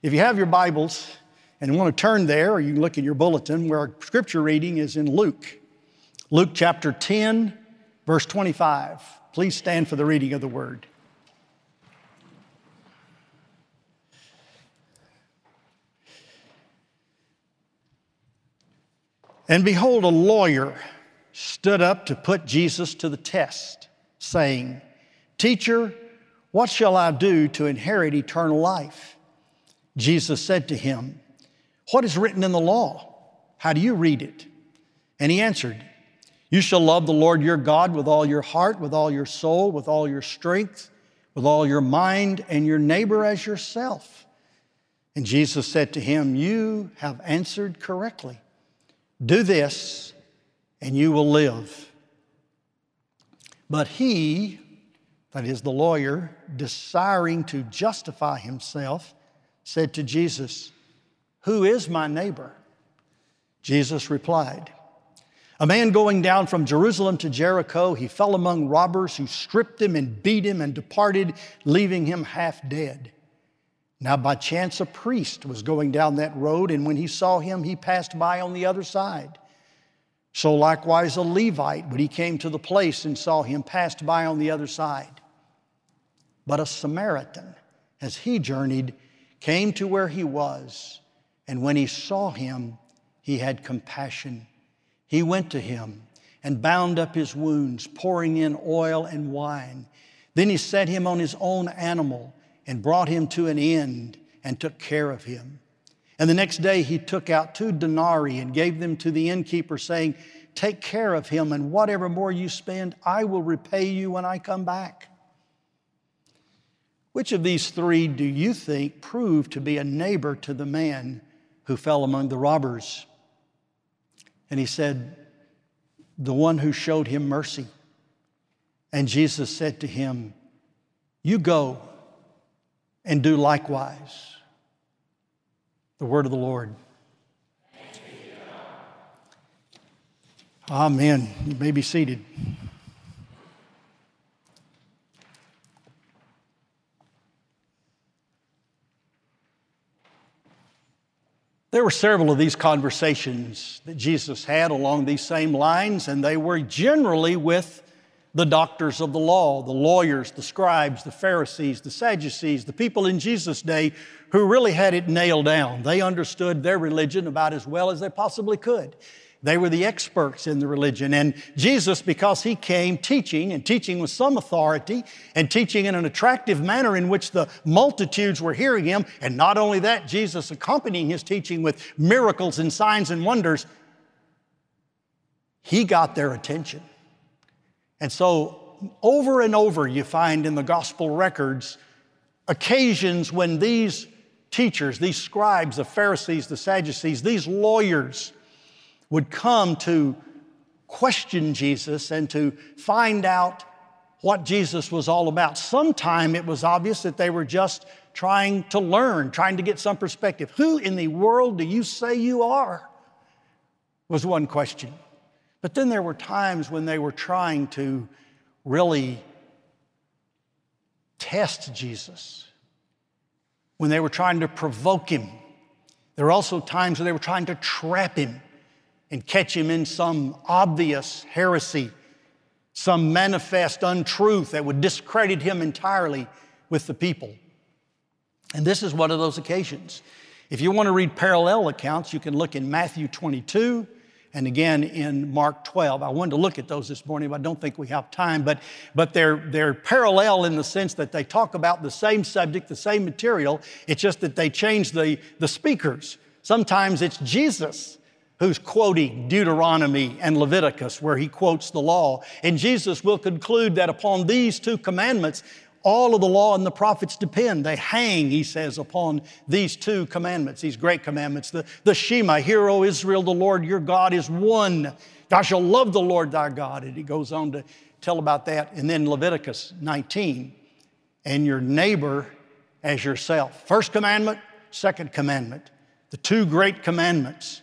If you have your Bibles and want to turn there, or you can look in your bulletin where our scripture reading is in Luke. Luke chapter 10, verse 25. Please stand for the reading of the word. And behold, a lawyer stood up to put Jesus to the test, saying, Teacher, what shall I do to inherit eternal life? Jesus said to him, What is written in the law? How do you read it? And he answered, You shall love the Lord your God with all your heart, with all your soul, with all your strength, with all your mind, and your neighbor as yourself. And Jesus said to him, You have answered correctly. Do this, and you will live. But he, that is the lawyer, desiring to justify himself, said to Jesus, Who is my neighbor? Jesus replied, A man going down from Jerusalem to Jericho, he fell among robbers who stripped him and beat him and departed, leaving him half dead. Now by chance a priest was going down that road, and when he saw him, he passed by on the other side. So likewise a Levite, when he came to the place and saw him, passed by on the other side. But a Samaritan, as he journeyed, came to where he was, and when he saw him, he had compassion. He went to him and bound up his wounds, pouring in oil and wine. Then he set him on his own animal and brought him to an inn and took care of him. And the next day he took out 2 denarii and gave them to the innkeeper, saying, Take care of him, and whatever more you spend, I will repay you when I come back. Which of these 3 do you think proved to be a neighbor to the man who fell among the robbers? And he said, The one who showed him mercy. And Jesus said to him, You go and do likewise. The word of the Lord. Amen. You may be seated. There were several of these conversations that Jesus had along these same lines, and they were generally with the doctors of the law, the lawyers, the scribes, the Pharisees, the Sadducees, the people in Jesus' day who really had it nailed down. They understood their religion about as well as they possibly could. They were the experts in the religion. And Jesus, because he came teaching, and teaching with some authority, and teaching in an attractive manner in which the multitudes were hearing him, and not only that, Jesus accompanying his teaching with miracles and signs and wonders, he got their attention. And so over and over you find in the gospel records occasions when these teachers, these scribes, the Pharisees, the Sadducees, these lawyers would come to question Jesus and to find out what Jesus was all about. Sometime it was obvious that they were just trying to learn, trying to get some perspective. Who in the world do you say you are? Was one question. But then there were times when they were trying to really test Jesus, when they were trying to provoke him. There were also times when they were trying to trap him and catch him in some obvious heresy, some manifest untruth that would discredit him entirely with the people. And this is one of those occasions. If you want to read parallel accounts, you can look in Matthew 22, and again in Mark 12. I wanted to look at those this morning, but I don't think we have time. But they're parallel in the sense that they talk about the same subject, the same material. It's just that they change the speakers. Sometimes it's Jesus who's quoting Deuteronomy and Leviticus, where he quotes the law. And Jesus will conclude that upon these 2 commandments, all of the law and the prophets depend. They hang, he says, upon these 2 commandments, these great commandments. The Shema, Hear, O Israel, the Lord your God is one. Thou shalt love the Lord thy God. And he goes on to tell about that. And then Leviticus 19, and your neighbor as yourself. First commandment, second commandment. The 2 great commandments.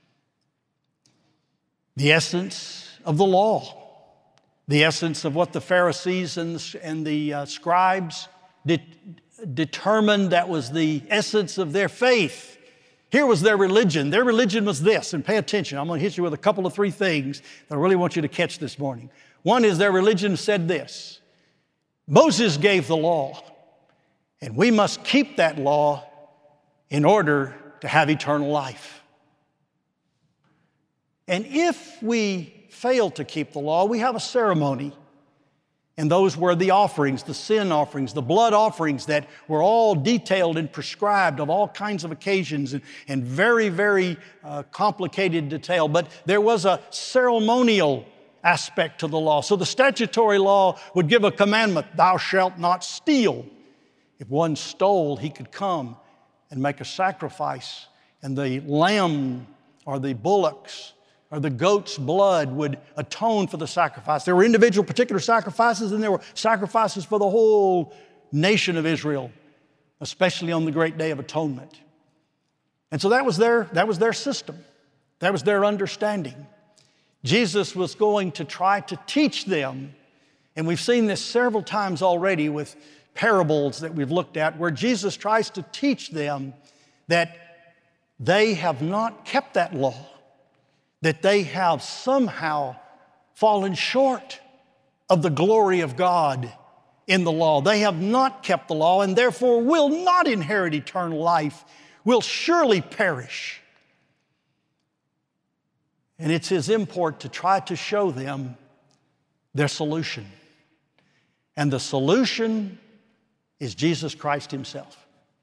The essence of the law. The essence of what the Pharisees and the scribes determined, that was the essence of their faith. Here was their religion. Their religion was this, and pay attention. I'm going to hit you with a couple of three things that I really want you to catch this morning. One is their religion said this: Moses gave the law, and we must keep that law in order to have eternal life. And if we fail to keep the law, we have a ceremony. And those were the offerings, the sin offerings, the blood offerings that were all detailed and prescribed of all kinds of occasions and very, very complicated detail. But there was a ceremonial aspect to the law. So the statutory law would give a commandment: thou shalt not steal. If one stole, he could come and make a sacrifice, and the lamb or the bullocks or the goat's blood would atone for the sacrifice. There were individual particular sacrifices, and there were sacrifices for the whole nation of Israel, especially on the great day of atonement. And so that was their system. That was their understanding. Jesus was going to try to teach them, and we've seen this several times already with parables that we've looked at, where Jesus tries to teach them that they have not kept that law, that they have somehow fallen short of the glory of God in the law. They have not kept the law and therefore will not inherit eternal life, will surely perish. And it's his import to try to show them their solution. And the solution is Jesus Christ himself.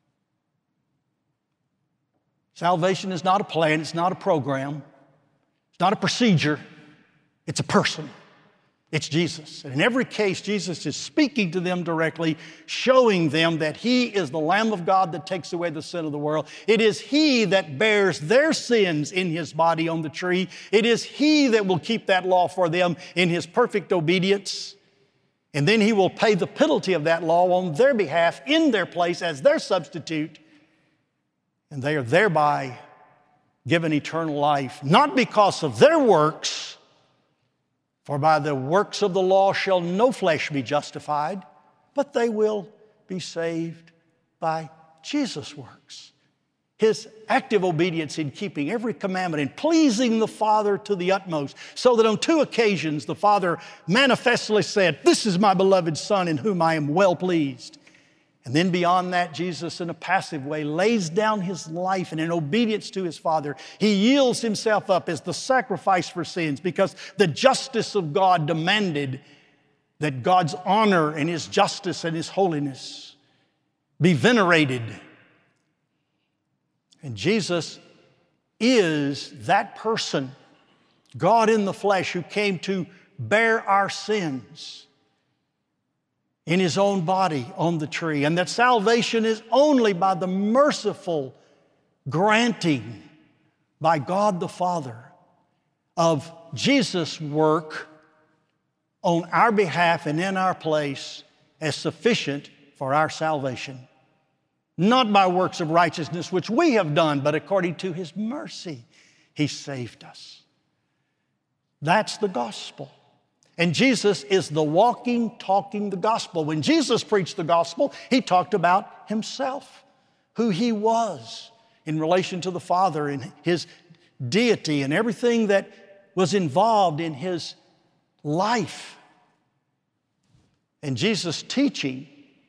Salvation is not a plan, it's not a program, it's not a procedure, it's a person. It's Jesus. And in every case, Jesus is speaking to them directly, showing them that he is the Lamb of God that takes away the sin of the world. It is he that bears their sins in his body on the tree. It is he that will keep that law for them in his perfect obedience. And then he will pay the penalty of that law on their behalf, in their place, as their substitute. And they are thereby given eternal life, not because of their works, for by the works of the law shall no flesh be justified, but they will be saved by Jesus' works. His active obedience in keeping every commandment and pleasing the Father to the utmost, so that on 2 occasions the Father manifestly said, "This is my beloved Son in whom I am well pleased." And then beyond that, Jesus, in a passive way, lays down his life, and in obedience to his Father, he yields himself up as the sacrifice for sins, because the justice of God demanded that God's honor and his justice and his holiness be venerated. And Jesus is that person, God in the flesh, who came to bear our sins in his own body on the tree, and that salvation is only by the merciful granting by God the Father of Jesus' work on our behalf and in our place as sufficient for our salvation. Not by works of righteousness which we have done, but according to his mercy, he saved us. That's the gospel. And Jesus is the walking, talking the gospel. When Jesus preached the gospel, he talked about himself, who he was in relation to the Father and his deity and everything that was involved in his life. And Jesus' teaching,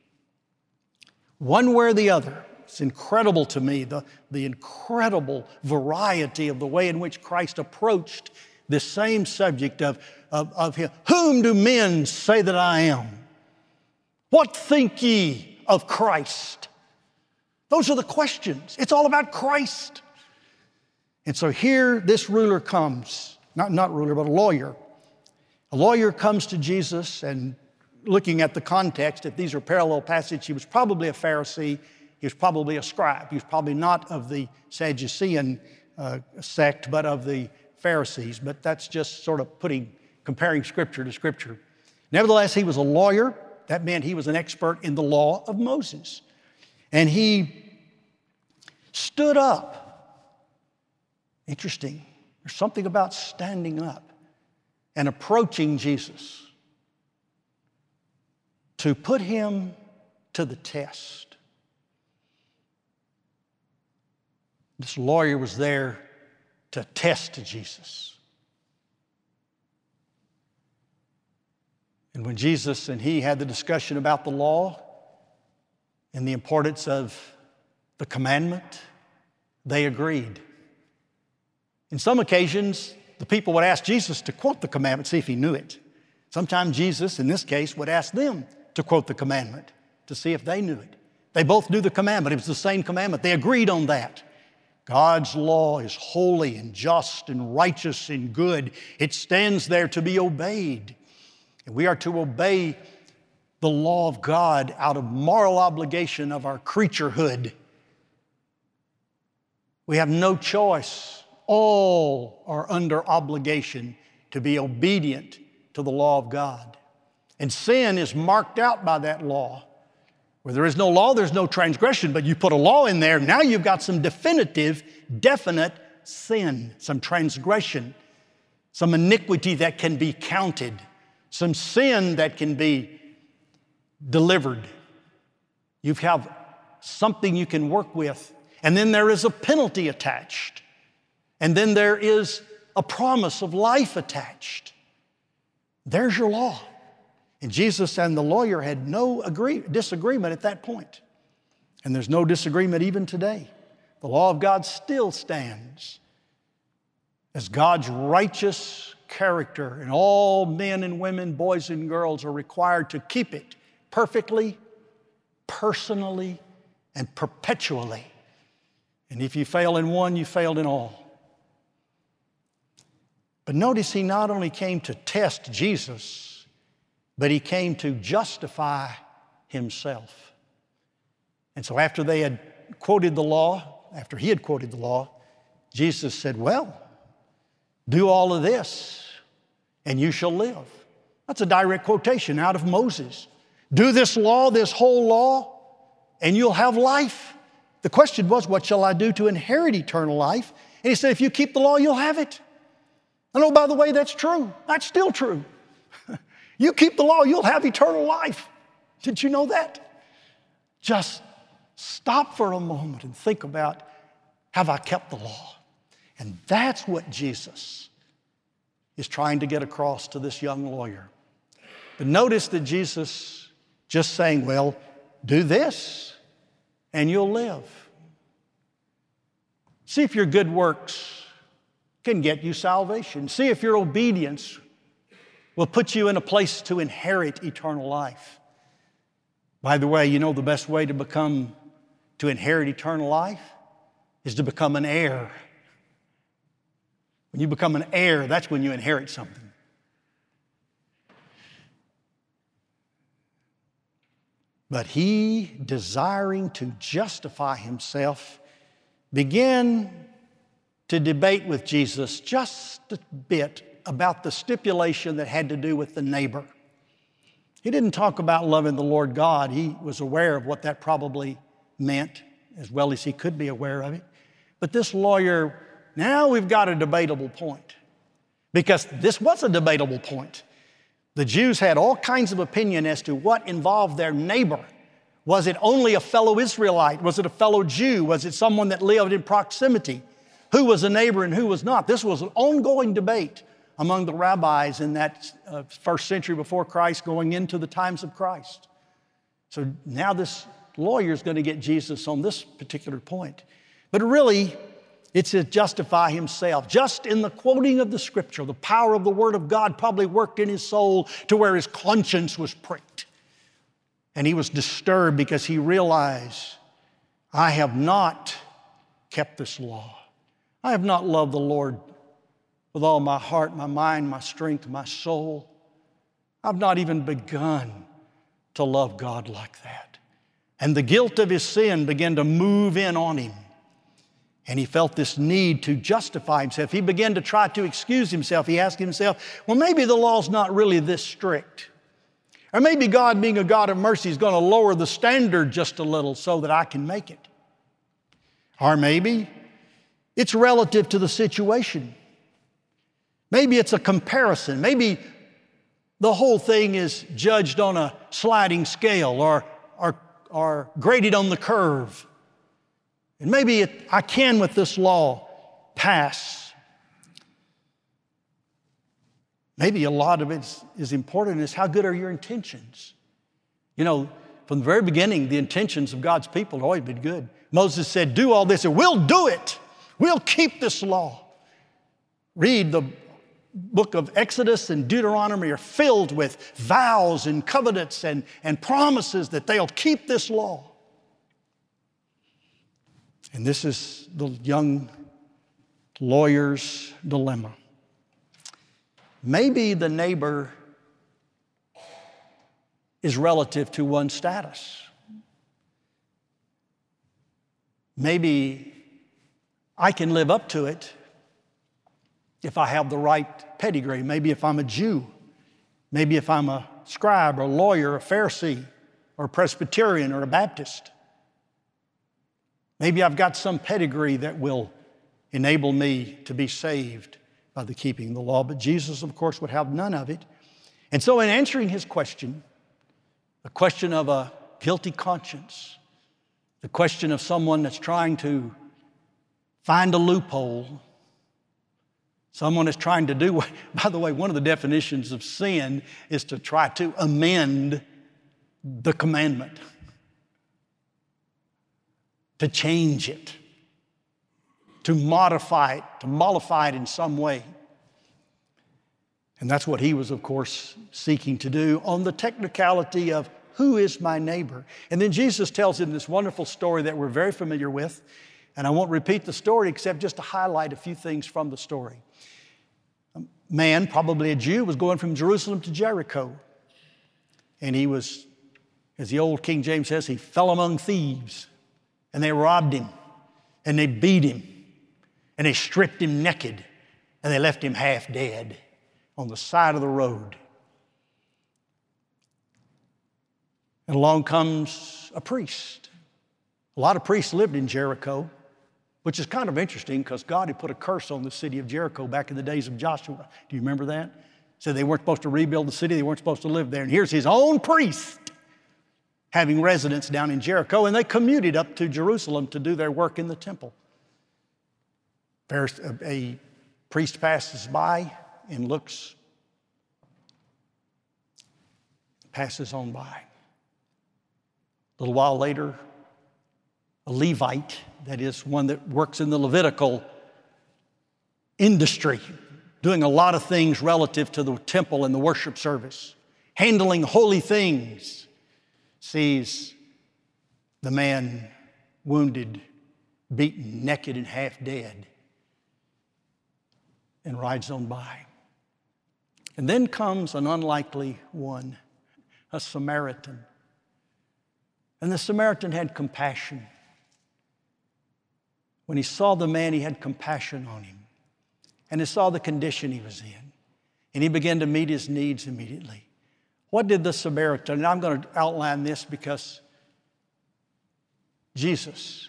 one way or the other, it's incredible to me, the incredible variety of the way in which Christ approached this same subject of him. Whom do men say that I am? What think ye of Christ? Those are the questions. It's all about Christ. And so here this ruler comes, not ruler, but a lawyer. A lawyer comes to Jesus, and looking at the context, if these are parallel passages, he was probably a Pharisee, he was probably a scribe. He was probably not of the Sadducean sect, but of the Pharisees. But that's just sort of comparing Scripture to Scripture. Nevertheless, he was a lawyer. That meant he was an expert in the law of Moses. And he stood up. Interesting. There's something about standing up and approaching Jesus to put him to the test. This lawyer was there to test Jesus. And when Jesus and he had the discussion about the law and the importance of the commandment, they agreed. In some occasions, the people would ask Jesus to quote the commandment, see if he knew it. Sometimes Jesus, in this case, would ask them to quote the commandment to see if they knew it. They both knew the commandment. It was the same commandment. They agreed on that. God's law is holy and just and righteous and good. It stands there to be obeyed. And we are to obey the law of God out of moral obligation of our creaturehood. We have no choice. All are under obligation to be obedient to the law of God. And sin is marked out by that law. Where there is no law, there's no transgression, but you put a law in there, now you've got some definite sin, some transgression, some iniquity that can be counted, some sin that can be delivered. You have something you can work with, and then there is a penalty attached, and then there is a promise of life attached. There's your law. And Jesus and the lawyer had no disagreement at that point. And there's no disagreement even today. The law of God still stands as God's righteous character, and all men and women, boys and girls are required to keep it perfectly, personally, and perpetually. And if you fail in one, you failed in all. But notice he not only came to test Jesus, but he came to justify himself. And so after they had quoted the law, after he had quoted the law, Jesus said, well, do all of this and you shall live. That's a direct quotation out of Moses. Do this law, this whole law, and you'll have life. The question was, what shall I do to inherit eternal life? And he said, if you keep the law, you'll have it. And oh, by the way, that's true. That's still true. You keep the law, you'll have eternal life. Did you know that? Just stop for a moment and think about, have I kept the law? And that's what Jesus is trying to get across to this young lawyer. But notice that Jesus just saying, well, do this and you'll live. See if your good works can get you salvation. See if your obedience will put you in a place to inherit eternal life. By the way, you know the best way to inherit eternal life is to become an heir. When you become an heir, that's when you inherit something. But he, desiring to justify himself, began to debate with Jesus just a bit about the stipulation that had to do with the neighbor. He didn't talk about loving the Lord God. He was aware of what that probably meant, as well as he could be aware of it. But this lawyer, now we've got a debatable point, because this was a debatable point. The Jews had all kinds of opinion as to what involved their neighbor. Was it only a fellow Israelite? Was it a fellow Jew? Was it someone that lived in proximity? Who was a neighbor and who was not? This was an ongoing debate among the rabbis in that first century before Christ, going into the times of Christ. So now this lawyer is going to get Jesus on this particular point. But really, it's to justify himself. Just in the quoting of the Scripture, the power of the Word of God probably worked in his soul to where his conscience was pricked. And he was disturbed because he realized, I have not kept this law. I have not loved the Lord with all my heart, my mind, my strength, my soul. I've not even begun to love God like that. And the guilt of his sin began to move in on him. And he felt this need to justify himself. He began to try to excuse himself. He asked himself, well, maybe the law's not really this strict. Or maybe God, being a God of mercy, is going to lower the standard just a little so that I can make it. Or maybe it's relative to the situation. Maybe it's a comparison. Maybe the whole thing is judged on a sliding scale or graded on the curve. And maybe I can, with this law, pass. Maybe a lot of it is important is how good are your intentions? You know, from the very beginning, the intentions of God's people have always been good. Moses said, do all this, and we'll do it. We'll keep this law. Read the book of Exodus and Deuteronomy are filled with vows and covenants and promises that they'll keep this law. And this is the young lawyer's dilemma. Maybe the neighbor is relative to one's status. Maybe I can live up to it if I have the right pedigree. Maybe if I'm a Jew. Maybe if I'm a scribe or a lawyer, a Pharisee, or a Presbyterian or a Baptist. Maybe I've got some pedigree that will enable me to be saved by the keeping of the law. But Jesus, of course, would have none of it. And so in answering his question, the question of a guilty conscience, the question of someone that's trying to find a loophole, someone is trying to do, by the way, one of the definitions of sin is to try to amend the commandment, to change it, to modify it, to mollify it in some way. And that's what he was, of course, seeking to do on the technicality of who is my neighbor. And then Jesus tells him this wonderful story that we're very familiar with. And I won't repeat the story except just to highlight a few things from the story. A man, probably a Jew, was going from Jerusalem to Jericho. And he was, as the old King James says, he fell among thieves. And they robbed him. And they beat him. And they stripped him naked. And they left him half dead on the side of the road. And along comes a priest. A lot of priests lived in Jericho, which is kind of interesting because God had put a curse on the city of Jericho back in the days of Joshua. Do you remember that? Said they weren't supposed to rebuild the city, they weren't supposed to live there. And here's his own priest having residence down in Jericho, and they commuted up to Jerusalem to do their work in the temple. A priest passes by and looks, passes on by. A little while later, a Levite, that is one that works in the Levitical industry, doing a lot of things relative to the temple and the worship service, handling holy things, sees the man wounded, beaten, naked, and half dead, and rides on by. And then comes an unlikely one, a Samaritan. And the Samaritan had compassion. When he saw the man, he had compassion on him. And he saw the condition he was in. And he began to meet his needs immediately. What did the Samaritan, and I'm going to outline this because Jesus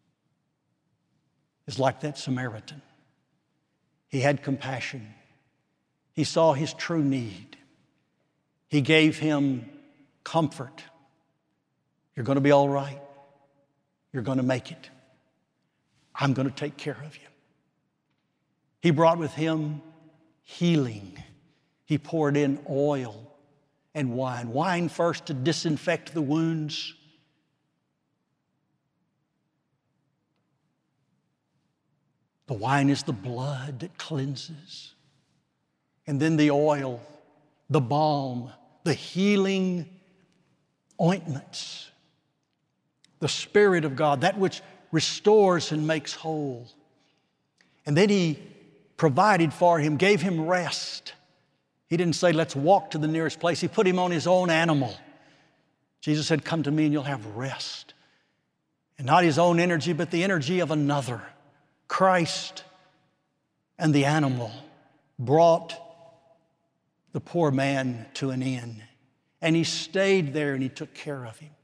is like that Samaritan. He had compassion. He saw his true need. He gave him comfort. You're going to be all right. You're going to make it. I'm going to take care of you. He brought with him healing. He poured in oil and wine. Wine first to disinfect the wounds. The wine is the blood that cleanses. And then the oil, the balm, the healing ointments. The Spirit of God, that which restores and makes whole. And then he provided for him, gave him rest. He didn't say, let's walk to the nearest place. He put him on his own animal. Jesus said, come to me and you'll have rest. And not his own energy, but the energy of another. Christ and the animal brought the poor man to an inn. And he stayed there and he took care of him,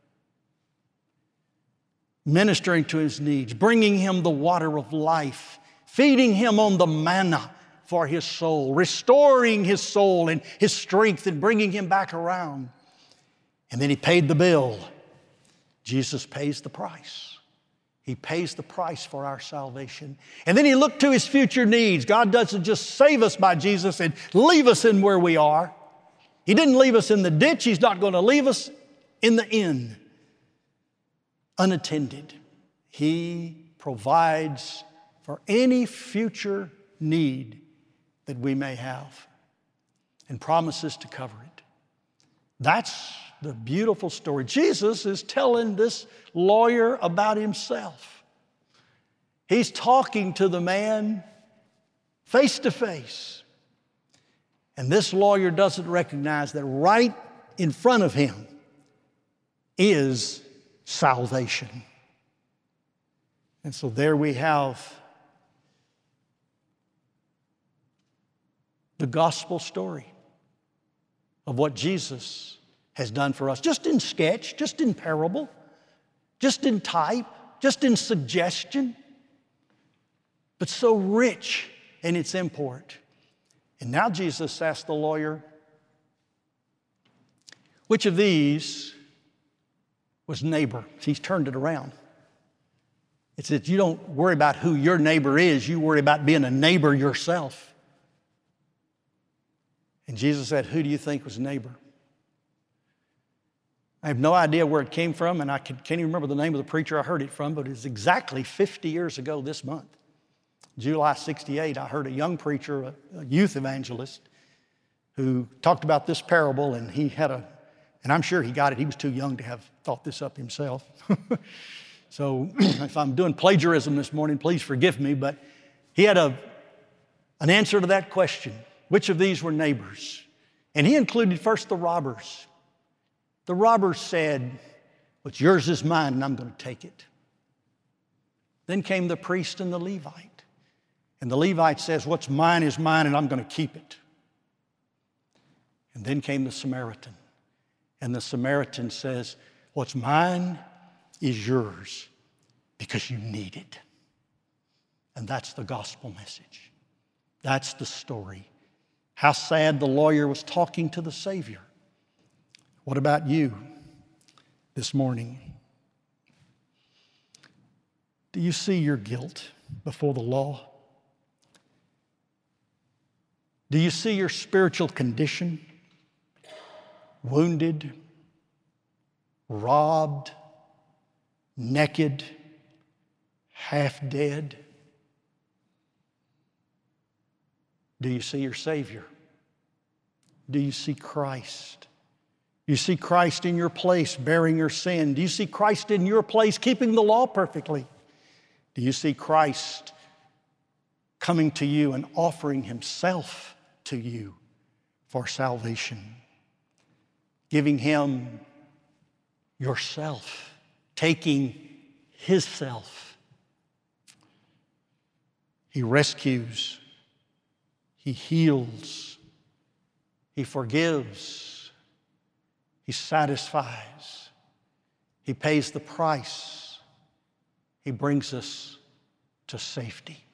ministering to his needs, bringing him the water of life, feeding him on the manna for his soul, restoring his soul and his strength and bringing him back around. And then he paid the bill. Jesus pays the price. He pays the price for our salvation. And then he looked to his future needs. God doesn't just save us by Jesus and leave us in where we are. He didn't leave us in the ditch. He's not going to leave us in the inn unattended. He provides for any future need that we may have and promises to cover it. That's the beautiful story. Jesus is telling this lawyer about himself. He's talking to the man face to face. And this lawyer doesn't recognize that right in front of him is salvation. And so there we have the gospel story of what Jesus has done for us, just in sketch, just in parable, just in type, just in suggestion, but so rich in its import. And now Jesus asked the lawyer, which of these was neighbor? He's turned it around. It's that you don't worry about who your neighbor is, you worry about being a neighbor yourself. And Jesus said, who do you think was neighbor? I have no idea where it came from, and I can't even remember the name of the preacher I heard it from, but it's exactly 50 years ago this month. July 68, I heard a young preacher, a youth evangelist, who talked about this parable, and he had and I'm sure he got it. He was too young to have thought this up himself. So if I'm doing plagiarism this morning, please forgive me, but he had an answer to that question. Which of these were neighbors? And he included first the robbers. The robbers said, what's yours is mine, and I'm going to take it. Then came the priest and the Levite. And the Levite says, what's mine is mine, and I'm going to keep it. And then came the Samaritan. And the Samaritan says, what's mine is yours because you need it. And that's the gospel message. That's the story. How sad the lawyer was talking to the Savior. What about you this morning? Do you see your guilt before the law? Do you see your spiritual condition? Wounded, robbed, naked, half dead? Do you see your Savior? Do you see Christ? Do you see Christ in your place bearing your sin? Do you see Christ in your place keeping the law perfectly? Do you see Christ coming to you and offering himself to you for salvation? Giving him yourself, taking his self. He rescues, he heals, he forgives, he satisfies, he pays the price, he brings us to safety.